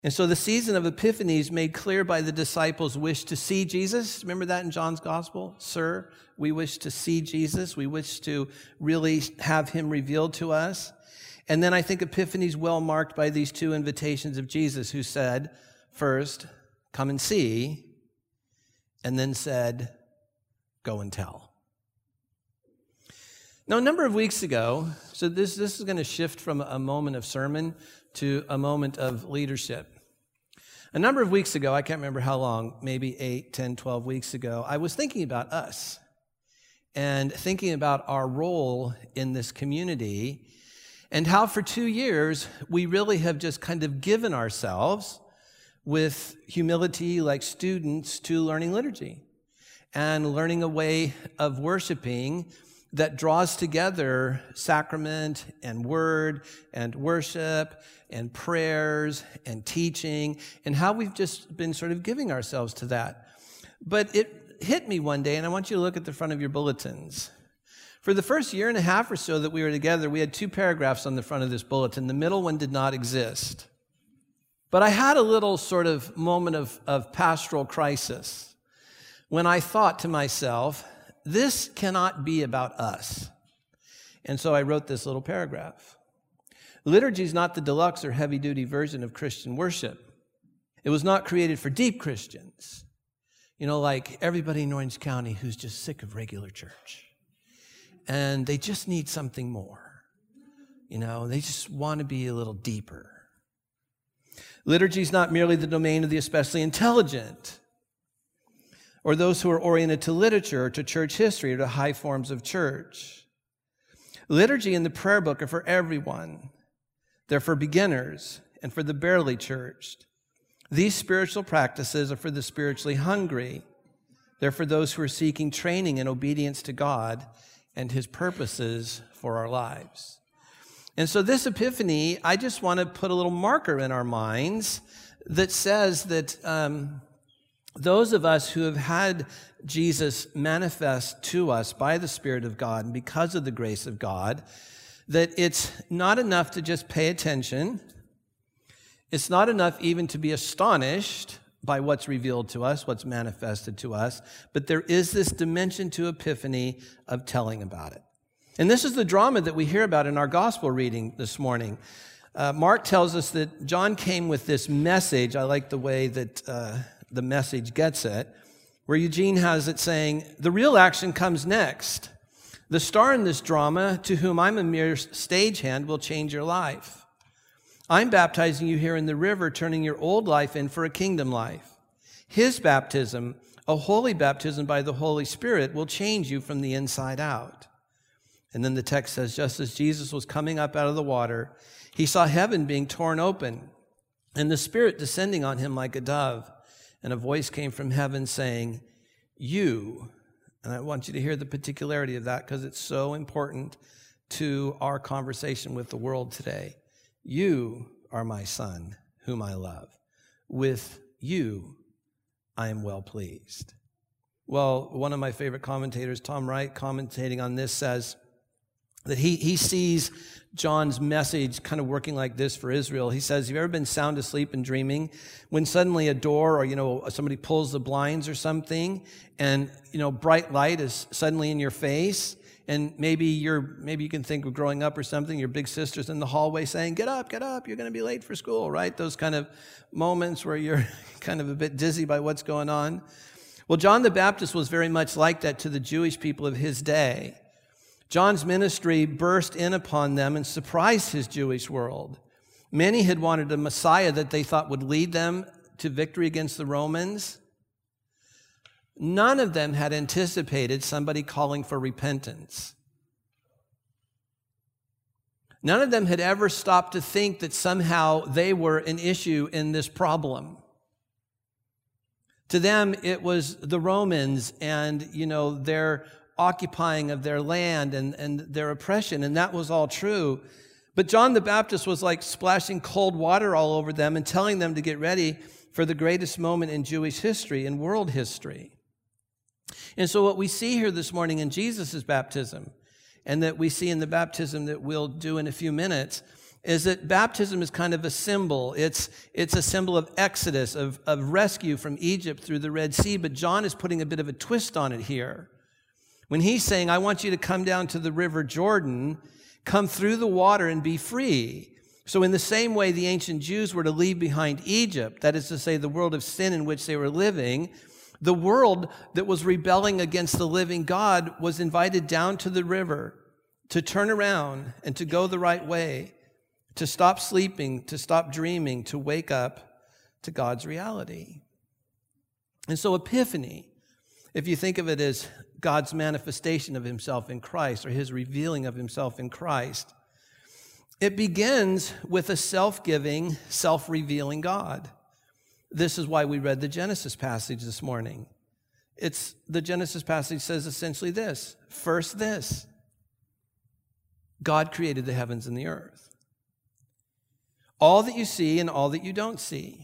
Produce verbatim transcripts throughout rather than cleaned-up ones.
And so the season of Epiphanies made clear by the disciples' wish to see Jesus. Remember that in John's gospel? Sir, we wish to see Jesus. We wish to really have him revealed to us. And then I think Epiphany's well marked by these two invitations of Jesus, who said, first, come and see, and then said, go and tell. Now, a number of weeks ago, so this, this is going to shift from a moment of sermon to a moment of leadership. A number of weeks ago, I can't remember how long, maybe eight, ten, twelve weeks ago, I was thinking about us and thinking about our role in this community and how for two years we really have just kind of given ourselves with humility like students to learning liturgy and learning a way of worshiping that draws together sacrament and word and worship and prayers and teaching, and how we've just been sort of giving ourselves to that. But it hit me one day, and I want you to look at the front of your bulletins. For the first year and a half or so that we were together, we had two paragraphs on the front of this bulletin. The middle one did not exist. But I had a little sort of moment of, of pastoral crisis when I thought to myself, this cannot be about us. And so I wrote this little paragraph. Liturgy is not the deluxe or heavy-duty version of Christian worship. It was not created for deep Christians. You know, like everybody in Orange County who's just sick of regular church. And they just need something more. You know, they just want to be a little deeper. Liturgy is not merely the domain of the especially intelligent, or those who are oriented to literature, or to church history, or to high forms of church. Liturgy and the prayer book are for everyone. They're for beginners and for the barely churched. These spiritual practices are for the spiritually hungry. They're for those who are seeking training in obedience to God and his purposes for our lives. And so this Epiphany, I just want to put a little marker in our minds that says that um, those of us who have had Jesus manifest to us by the Spirit of God and because of the grace of God, that it's not enough to just pay attention. It's not enough even to be astonished by what's revealed to us, what's manifested to us, but there is this dimension to Epiphany of telling about it. And this is the drama that we hear about in our gospel reading this morning. Uh, Mark tells us that John came with this message. I like the way that uh, the message gets it, where Eugene has it saying, the real action comes next. The star in this drama, to whom I'm a mere stagehand, will change your life. I'm baptizing you here in the river, turning your old life in for a kingdom life. His baptism, a holy baptism by the Holy Spirit, will change you from the inside out. And then the text says, just as Jesus was coming up out of the water, he saw heaven being torn open and the Spirit descending on him like a dove. And a voice came from heaven saying, you, and I want you to hear the particularity of that because it's so important to our conversation with the world today. You are my Son, whom I love. With you, I am well pleased. Well, one of my favorite commentators, Tom Wright, commentating on this, says that he, he sees John's message kind of working like this for Israel. He says, have you ever been sound asleep and dreaming when suddenly a door or, you know, somebody pulls the blinds or something and, you know, bright light is suddenly in your face, and maybe you're, maybe you can think of growing up or something, your big sister's in the hallway saying, get up, get up, you're going to be late for school, right? Those kind of moments where you're kind of a bit dizzy by what's going on. Well, John the Baptist was very much like that to the Jewish people of his day. John's ministry burst in upon them and surprised his Jewish world. Many had wanted a Messiah that they thought would lead them to victory against the Romans. None of them had anticipated somebody calling for repentance. None of them had ever stopped to think that somehow they were an issue in this problem. To them, it was the Romans and, you know, their occupying of their land and, and their oppression, and that was all true. But John the Baptist was like splashing cold water all over them and telling them to get ready for the greatest moment in Jewish history, in world history. And so what we see here this morning in Jesus' baptism, and that we see in the baptism that we'll do in a few minutes, is that baptism is kind of a symbol. It's, it's a symbol of exodus, of, of rescue from Egypt through the Red Sea, but John is putting a bit of a twist on it here. When he's saying, I want you to come down to the river Jordan, come through the water and be free. So in the same way the ancient Jews were to leave behind Egypt, that is to say the world of sin in which they were living, the world that was rebelling against the living God was invited down to the river to turn around and to go the right way, to stop sleeping, to stop dreaming, to wake up to God's reality. And so Epiphany, if you think of it as God's manifestation of himself in Christ, or his revealing of himself in Christ, it begins with a self-giving, self-revealing God. This is why we read the Genesis passage this morning. It's the Genesis passage says essentially this: first this, God created the heavens and the earth. All that you see and all that you don't see.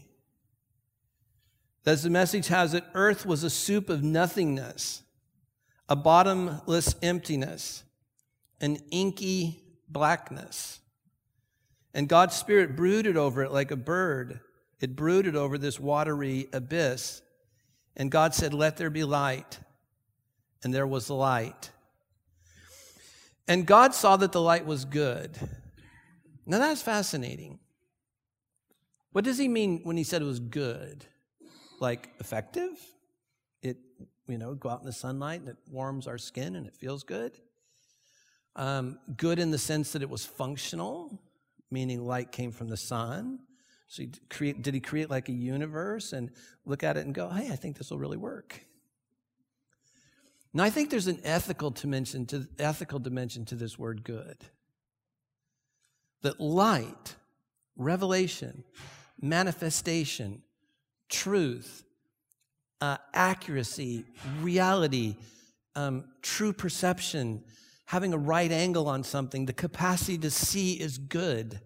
As the message has it, earth was a soup of nothingness, a bottomless emptiness, an inky blackness. And God's Spirit brooded over it like a bird. It brooded over this watery abyss. And God said, let there be light. And there was light. And God saw that the light was good. Now that's fascinating. What does he mean when he said it was good? Like effective? It, you know, go out in the sunlight and it warms our skin and it feels good. Um, good in the sense that it was functional, meaning light came from the sun. So he create, did he create like a universe and look at it and go, hey, I think this will really work? Now, I think there's an ethical dimension to, ethical dimension to this word good. That light, revelation, manifestation, truth, uh, accuracy, reality, um, true perception, having a right angle on something, the capacity to see is good.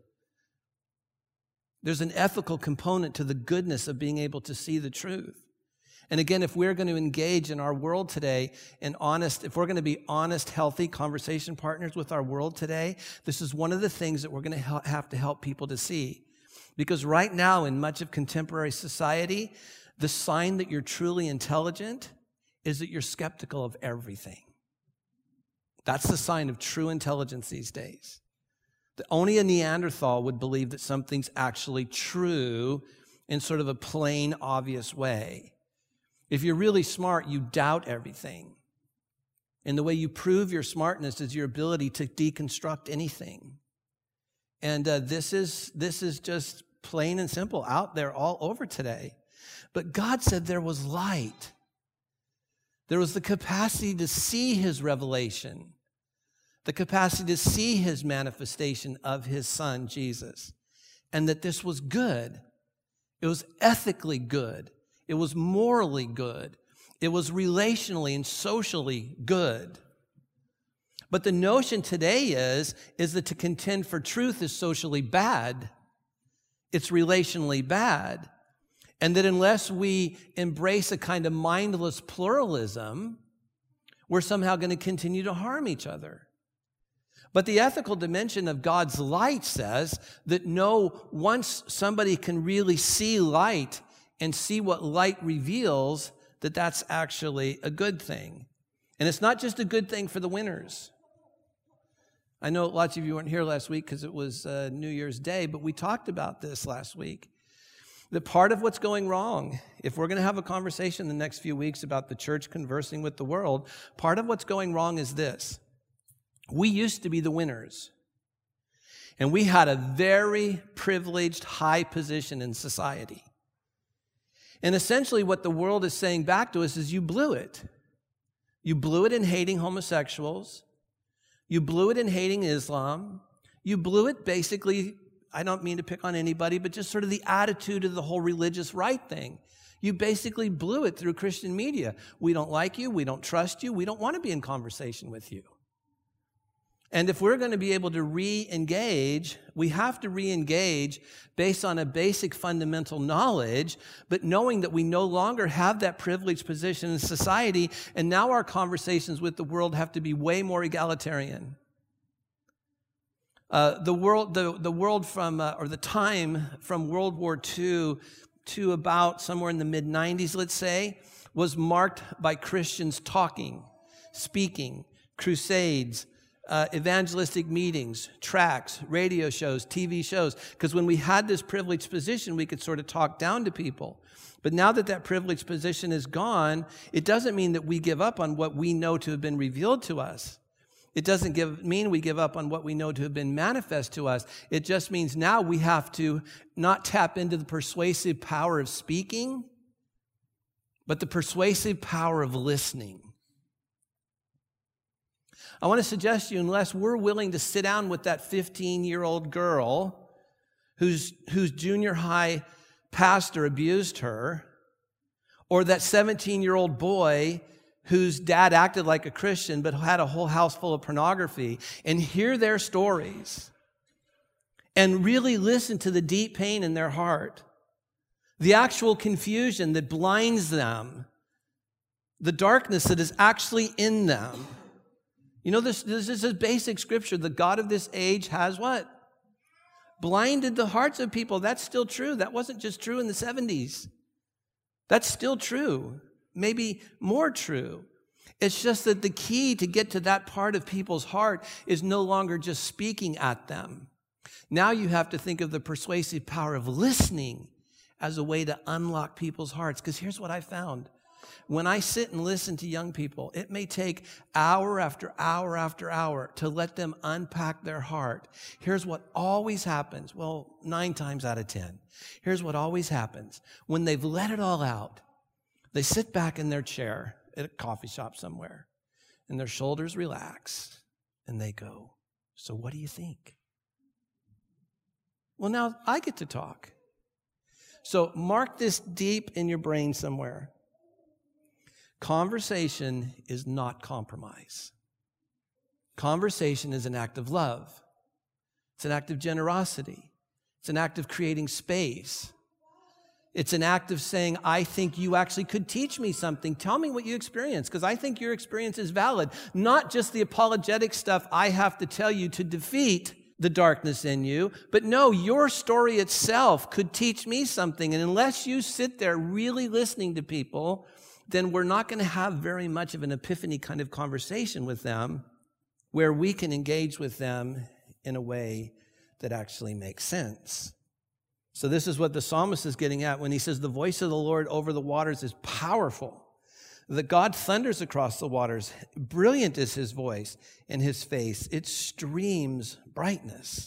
There's an ethical component to the goodness of being able to see the truth. And again, if we're going to engage in our world today in honest, if we're going to be honest, healthy conversation partners with our world today, this is one of the things that we're going to have to help people to see. Because right now, in much of contemporary society, the sign that you're truly intelligent is that you're skeptical of everything. That's the sign of true intelligence these days. That only a Neanderthal would believe that something's actually true in sort of a plain, obvious way. If you're really smart, you doubt everything. And the way you prove your smartness is your ability to deconstruct anything. And uh, this is this is just plain and simple out there all over today. But God said there was light. There was the capacity to see his revelation, the capacity to see his manifestation of his son, Jesus, and that this was good. It was ethically good. It was morally good. It was relationally and socially good. But the notion today is, is that to contend for truth is socially bad. It's relationally bad. And that unless we embrace a kind of mindless pluralism, we're somehow going to continue to harm each other. But the ethical dimension of God's light says that no, once somebody can really see light and see what light reveals, that that's actually a good thing. And it's not just a good thing for the winners. I know lots of you weren't here last week because it was uh, New Year's Day, but we talked about this last week. That part of what's going wrong, if we're going to have a conversation in the next few weeks about the church conversing with the world, part of what's going wrong is this. We used to be the winners. And we had a very privileged, high position in society. And essentially what the world is saying back to us is you blew it. You blew it in hating homosexuals. You blew it in hating Islam. You blew it basically, I don't mean to pick on anybody, but just sort of the attitude of the whole religious right thing. You basically blew it through Christian media. We don't like you. We don't trust you. We don't want to be in conversation with you. And if we're going to be able to re-engage, we have to re-engage based on a basic fundamental knowledge, but knowing that we no longer have that privileged position in society, and now our conversations with the world have to be way more egalitarian. Uh, the world, the, the world from, uh, or the time from World War Two to about somewhere in the mid nineties, let's say, was marked by Christians talking, speaking, crusades, uh, evangelistic meetings, tracts, radio shows, T V shows. Because when we had this privileged position, we could sort of talk down to people. But now that that privileged position is gone, it doesn't mean that we give up on what we know to have been revealed to us. It doesn't give, mean we give up on what we know to have been manifest to us. It just means now we have to not tap into the persuasive power of speaking, but the persuasive power of listening. I want to suggest to you, unless we're willing to sit down with that fifteen-year-old girl whose, whose junior high pastor abused her, or that seventeen-year-old boy whose dad acted like a Christian but had a whole house full of pornography, and hear their stories and really listen to the deep pain in their heart, the actual confusion that blinds them, the darkness that is actually in them. You know, this, this is a basic scripture. The God of this age has what? Blinded the hearts of people. That's still true. That wasn't just true in the seventies. That's still true. Maybe more true. It's just that the key to get to that part of people's heart is no longer just speaking at them. Now you have to think of the persuasive power of listening as a way to unlock people's hearts. Because here's what I found. When I sit and listen to young people, it may take hour after hour after hour to let them unpack their heart. Here's what always happens. Well, nine times out of ten. Here's what always happens. When they've let it all out, they sit back in their chair at a coffee shop somewhere, and their shoulders relax, and they go, "So what do you think?" Well, now I get to talk. So mark this deep in your brain somewhere. Conversation is not compromise. Conversation is an act of love. It's an act of generosity. It's an act of creating space. It's an act of saying, I think you actually could teach me something. Tell me what you experienced, because I think your experience is valid. Not just the apologetic stuff I have to tell you to defeat the darkness in you, but no, your story itself could teach me something. And unless you sit there really listening to people, then we're not going to have very much of an epiphany kind of conversation with them where we can engage with them in a way that actually makes sense. So this is what the psalmist is getting at when he says the voice of the Lord over the waters is powerful. That God thunders across the waters. Brilliant is his voice and his face. It streams brightness.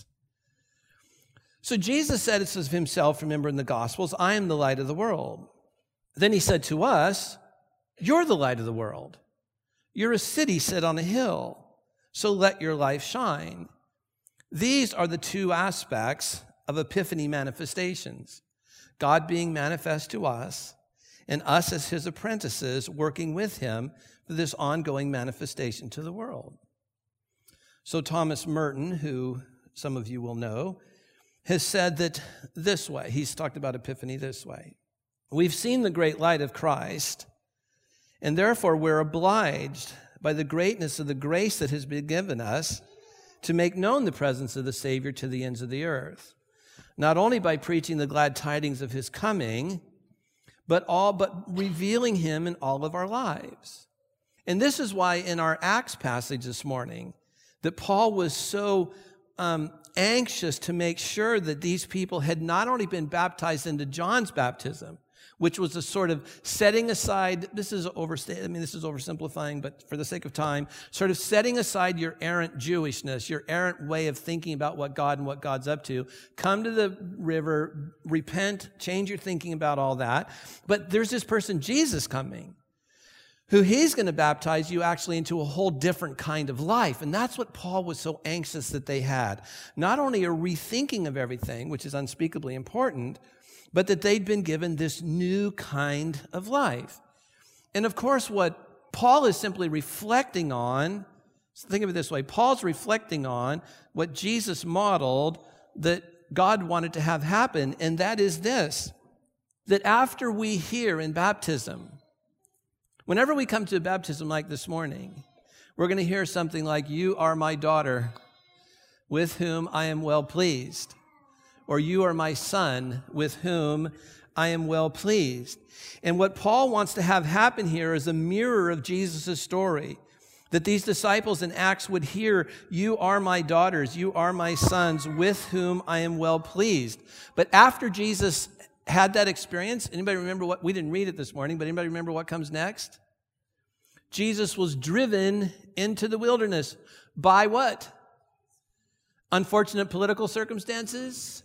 So Jesus said it of himself, remember in the Gospels, I am the light of the world. Then he said to us, you're the light of the world. You're a city set on a hill. So let your life shine. These are the two aspects of epiphany manifestations. God being manifest to us, and us as his apprentices working with him for this ongoing manifestation to the world. So Thomas Merton, who some of you will know, has said that this way. He's talked about epiphany this way. We've seen the great light of Christ, and therefore we're obliged by the greatness of the grace that has been given us to make known the presence of the Savior to the ends of the earth. Not only by preaching the glad tidings of his coming, but all but revealing him in all of our lives. And this is why in our Acts passage this morning, that Paul was so um, anxious to make sure that these people had not only been baptized into John's baptism, which was a sort of setting aside, this is oversta- I mean, this is oversimplifying, but for the sake of time, sort of setting aside your errant Jewishness, your errant way of thinking about what God and what God's up to. Come to the river, repent, change your thinking about all that. But there's this person, Jesus, coming, who he's going to baptize you actually into a whole different kind of life. And that's what Paul was so anxious that they had. Not only a rethinking of everything, which is unspeakably important, but that they'd been given this new kind of life. And of course, what Paul is simply reflecting on, so think of it this way, Paul's reflecting on what Jesus modeled that God wanted to have happen, and that is this, that after we hear in baptism, whenever we come to a baptism like this morning, we're going to hear something like, you are my daughter, with whom I am well pleased. Or you are my son, with whom I am well pleased. And what Paul wants to have happen here is a mirror of Jesus' story. That these disciples in Acts would hear, you are my daughters, you are my sons, with whom I am well pleased. But after Jesus had that experience, anybody remember what, we didn't read it this morning, but anybody remember what comes next? Jesus was driven into the wilderness by what? Unfortunate political circumstances?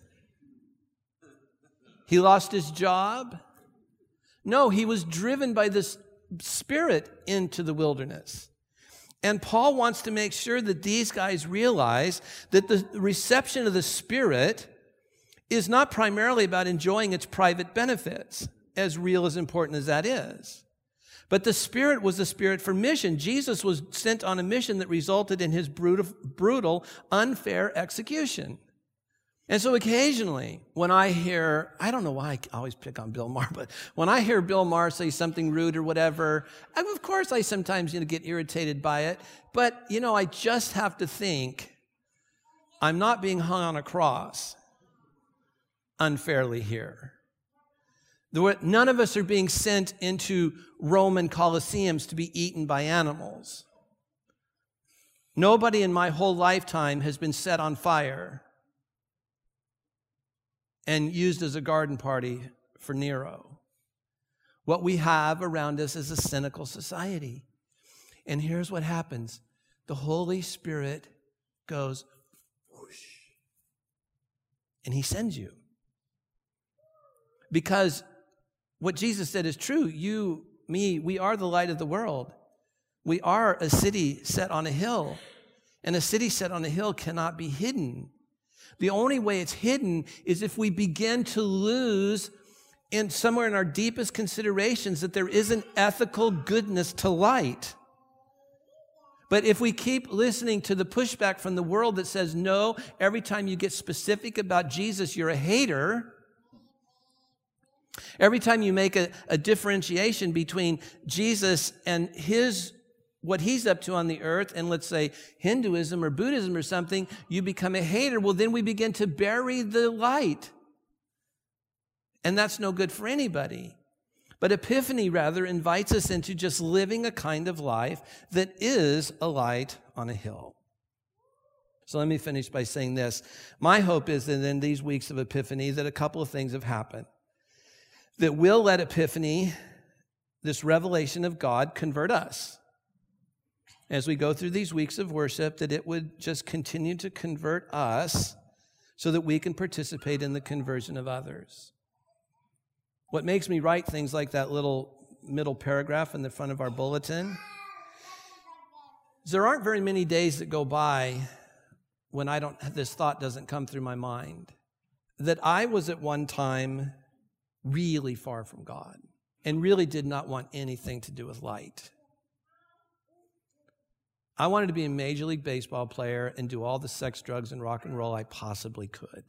He lost his job? No, he was driven by this Spirit into the wilderness. And Paul wants to make sure that these guys realize that the reception of the Spirit is not primarily about enjoying its private benefits, as real as important as that is. But the Spirit was the Spirit for mission. Jesus was sent on a mission that resulted in his brutal, brutal, unfair execution. And so occasionally, when I hear, I don't know why I always pick on Bill Maher, but when I hear Bill Maher say something rude or whatever, I, of course I sometimes you know, get irritated by it. But, you know, I just have to think, I'm not being hung on a cross unfairly here. None of us are being sent into Roman Colosseums to be eaten by animals. Nobody in my whole lifetime has been set on fire and used as a garden party for Nero. What we have around us is a cynical society. And here's what happens. The Holy Spirit goes, whoosh, and he sends you. Because what Jesus said is true. You, me, we are the light of the world. We are a city set on a hill. And a city set on a hill cannot be hidden. The only way it's hidden is if we begin to lose in somewhere in our deepest considerations that there is an ethical goodness to light. But if we keep listening to the pushback from the world that says, no, every time you get specific about Jesus, you're a hater. Every time you make a, a differentiation between Jesus and his what he's up to on the earth, and let's say Hinduism or Buddhism or something, you become a hater. Well, then we begin to bury the light. And that's no good for anybody. But Epiphany, rather, invites us into just living a kind of life that is a light on a hill. So let me finish by saying this. My hope is that in these weeks of Epiphany that a couple of things have happened. That will let Epiphany, this revelation of God, convert us. As we go through these weeks of worship, that it would just continue to convert us so that we can participate in the conversion of others. What makes me write things like that little middle paragraph in the front of our bulletin is there aren't very many days that go by when I don't, this thought doesn't come through my mind. That I was at one time really far from God and really did not want anything to do with light. I wanted to be a Major League Baseball player and do all the sex, drugs, and rock and roll I possibly could.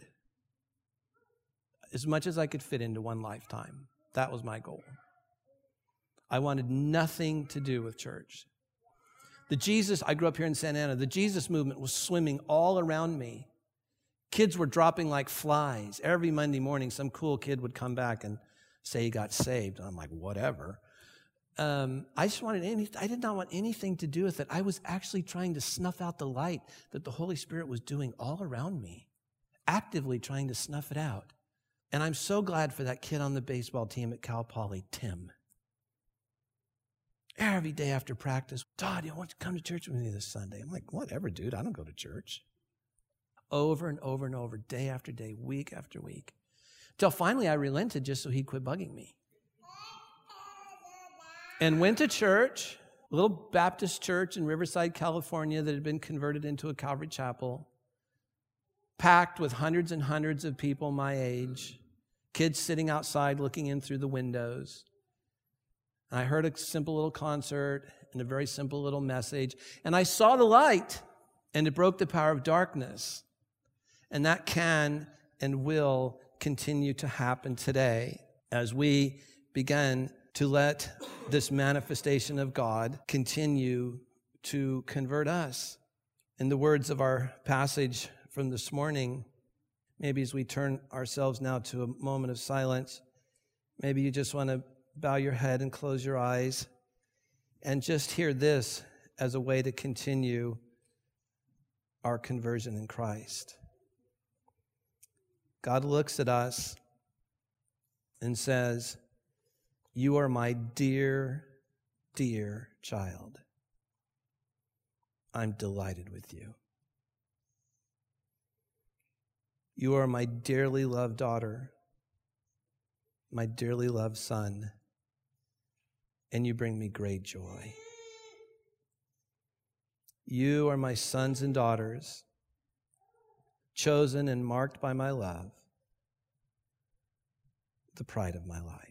As much as I could fit into one lifetime. That was my goal. I wanted nothing to do with church. The Jesus, I grew up here in Santa Ana, the Jesus movement was swimming all around me. Kids were dropping like flies. Every Monday morning, some cool kid would come back and say he got saved. And I'm like, whatever. Um, I just wanted any, I did not want anything to do with it. I was actually trying to snuff out the light that the Holy Spirit was doing all around me, actively trying to snuff it out. And I'm so glad for that kid on the baseball team at Cal Poly, Tim. Every day after practice, Todd, you want to come to church with me this Sunday? I'm like, whatever, dude, I don't go to church. Over and over and over, day after day, week after week. Till finally I relented just so he'd quit bugging me. And went to church, a little Baptist church in Riverside, California that had been converted into a Calvary chapel, packed with hundreds and hundreds of people my age, kids sitting outside looking in through the windows. And I heard a simple little concert and a very simple little message, and I saw the light, and it broke the power of darkness. And that can and will continue to happen today as we begin to let this manifestation of God continue to convert us. In the words of our passage from this morning, maybe as we turn ourselves now to a moment of silence, maybe you just want to bow your head and close your eyes and just hear this as a way to continue our conversion in Christ. God looks at us and says, "You are my dear, dear child. I'm delighted with you. You are my dearly loved daughter, my dearly loved son, and you bring me great joy. You are my sons and daughters, chosen and marked by my love, the pride of my life."